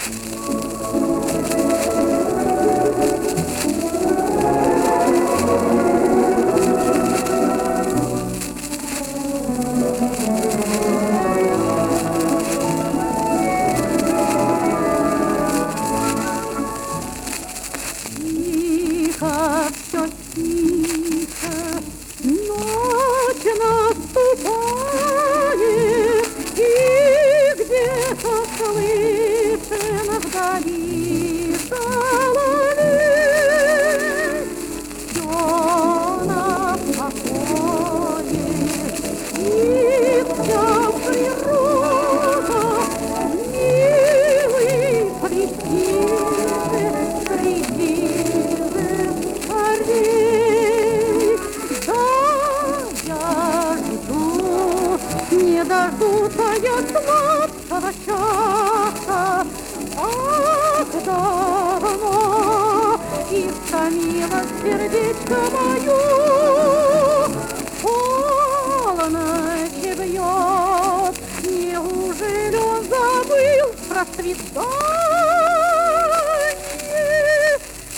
Дождутая сладкого часа, ах, давно истомило сердечко мое, полночь бьет, неужели он забыл про свидание?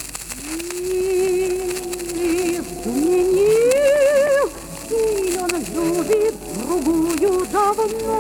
И изменил, и он любит другую давно.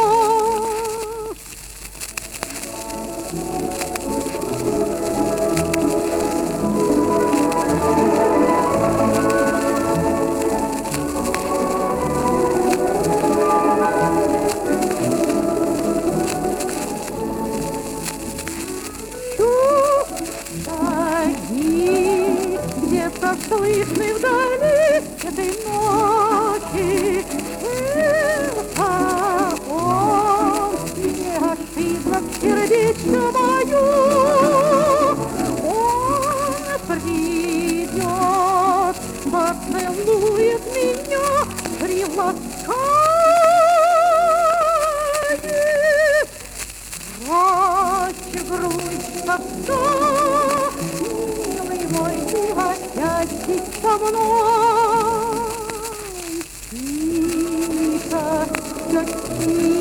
Шаги где-то слышны вдали этой ночи. Сердечко мое, он придет, поцелует меня, приласкает. Прочь грусть, тоска, милый мой, ты опять здесь со мной. Тихо, все тихо.